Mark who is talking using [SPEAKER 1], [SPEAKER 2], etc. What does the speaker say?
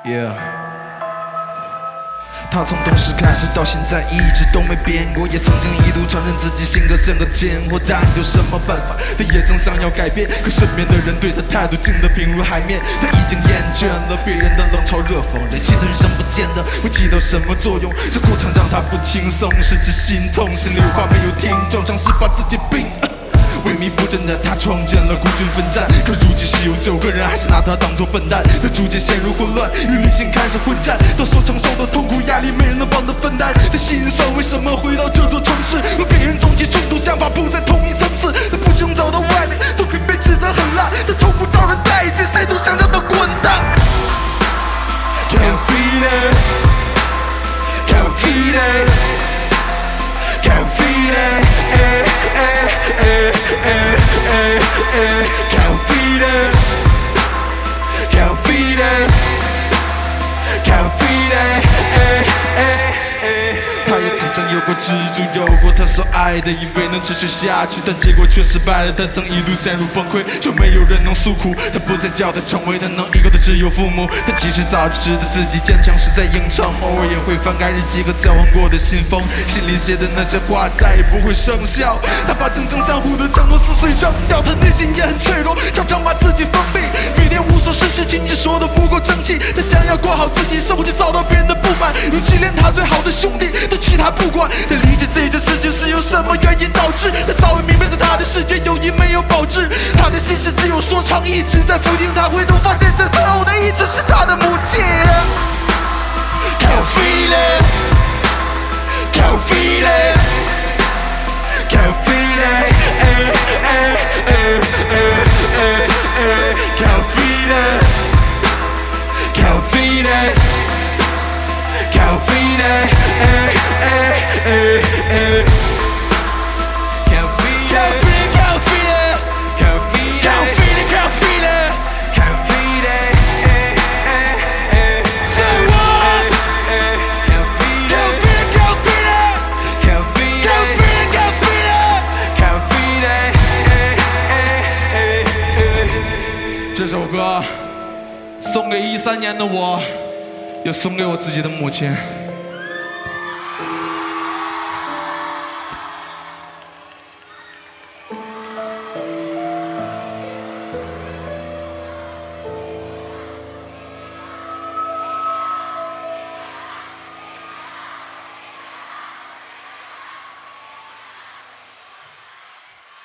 [SPEAKER 1] Yeah。他从懂事开始到现在一直都没变过，也曾经一度承认自己性格像个贱货，但有什么办法？他也曾想要改变，可身边的人对他态度静得平如海面。他已经厌倦了别人的冷嘲热讽，人气的人生不见得会起到什么作用。这过程让他不轻松，甚至心痛，心里话没有听众，尝试把自己病。萎靡不振的他创建了孤军奋战，可如今是有9个人还是拿他当作笨蛋。他逐渐陷入混乱，与理性开始混战，他所承受的痛苦压力没人能帮他分担。他心酸为什么回到这座城市，和别人总起冲突，想法不在同一层次。他不想走到外面，作品被指责很烂，他从不招人待见，谁都想让他滚蛋。Can't feel it, can't feel it, can't feel it, can't feel it, can't feel it, can't feel it。他也曾经有过执着，有过他所爱的，以为能持续下去，但结果却失败了。他曾一度陷入崩溃，却没有人能诉苦。他不再叫他成为，他能依靠的只有父母。他其实早就知道自己坚强是在硬撑，偶尔也会翻开日记和交换过的信封，心里写的那些话再也不会生效。他把曾经相互的承诺撕碎扔掉，他内心也很脆弱，常常把自己封闭，每天无所事事，情只说的不够争气。他想要过好自己生活，却遭到别人的不满，如今连他最好的兄弟都弃他不管。他理解这件事情是由什么原因导致，他早已明白在他的世界友谊没有保质，他的心事只有说唱一直在否定他，回头发现这时候的一直是他的母亲。Can't feel it, can't feel it, can't feel it, can't feel it, can't feel it, can't feel it, can't feel it, can't feel it, can't feel it, can't feel it, can't feel it, can't feel it. Say what? Can't feel it, can't feel it, can't feel it, can't feel it, can't feel it. 这首歌送给13年的我，也送给我自己的母亲。